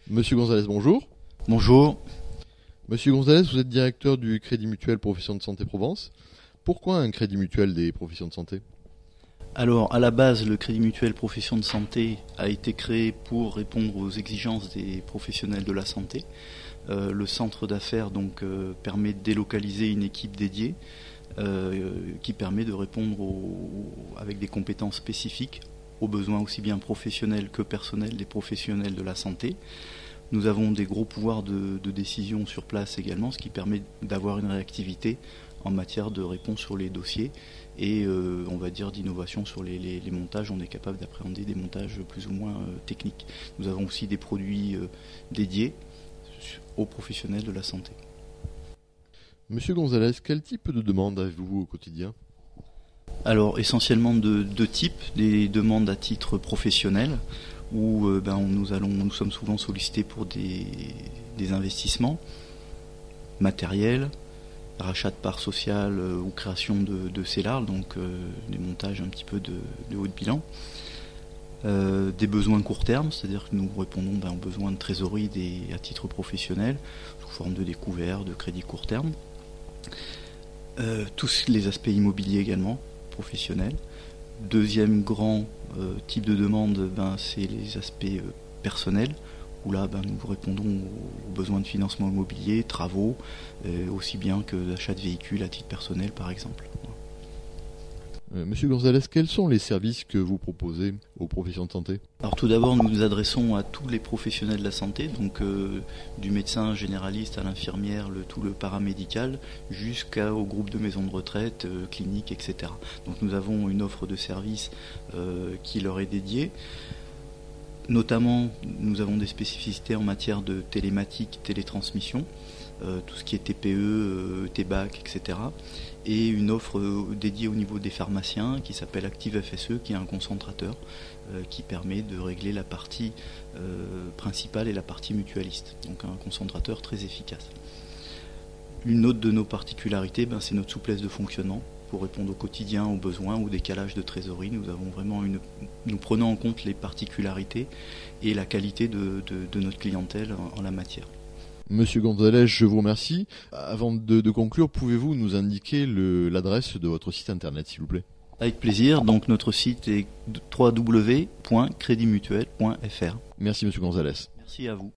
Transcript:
Monsieur Gonzalez, bonjour. Bonjour. Monsieur Gonzalez, vous êtes directeur du Crédit Mutuel Professions de Santé Provence. Pourquoi un Crédit Mutuel des professions de santé ? Alors, à la base, le Crédit Mutuel Professions de Santé a été créé pour répondre aux exigences des professionnels de la santé. Le centre d'affaires permet de délocaliser une équipe dédiée qui permet de répondre avec des compétences spécifiques aux besoins aussi bien professionnels que personnels des professionnels de la santé. Nous avons des gros pouvoirs de décision sur place également, ce qui permet d'avoir une réactivité en matière de réponse sur les dossiers et on va dire d'innovation sur les montages. On est capable d'appréhender des montages plus ou moins techniques. Nous avons aussi des produits dédiés aux professionnels de la santé. Monsieur Gonzalez, quel type de demande avez-vous au quotidien ? Alors essentiellement de deux types, des demandes à titre professionnel où nous sommes souvent sollicités pour des investissements matériels, rachat de parts sociales ou création de CELAR, des montages un petit peu de haut de bilan. Des besoins court terme, c'est-à-dire que nous répondons aux besoins de trésorerie à titre professionnel, sous forme de découvert, de crédit court terme. Tous les aspects immobiliers également, professionnels. Deuxième grand type de demande, c'est les aspects personnels, où là nous répondons aux besoins de financement immobilier, travaux, aussi bien que d'achat de véhicules à titre personnel par exemple. Monsieur Gonzalez, quels sont les services que vous proposez aux professions de santé ? Alors tout d'abord, nous nous adressons à tous les professionnels de la santé, du médecin généraliste à l'infirmière, tout le paramédical, jusqu'au groupe de maisons de retraite, cliniques, etc. Donc nous avons une offre de services qui leur est dédiée. Notamment, nous avons des spécificités en matière de télématique, télétransmission, tout ce qui est TPE, TBAC, etc. Et une offre dédiée au niveau des pharmaciens qui s'appelle Active FSE, qui est un concentrateur qui permet de régler la partie principale et la partie mutualiste. Donc un concentrateur très efficace. Une autre de nos particularités, c'est notre souplesse de fonctionnement pour répondre au quotidien, aux besoins, au décalage de trésorerie. Nous prenons en compte les particularités et la qualité de notre clientèle en la matière. Monsieur Gonzalez, je vous remercie. Avant de conclure, pouvez-vous nous indiquer l'adresse de votre site internet, s'il vous plaît ? Avec plaisir. Donc notre site est www.creditmutuel.fr. Merci Monsieur Gonzalez. Merci à vous.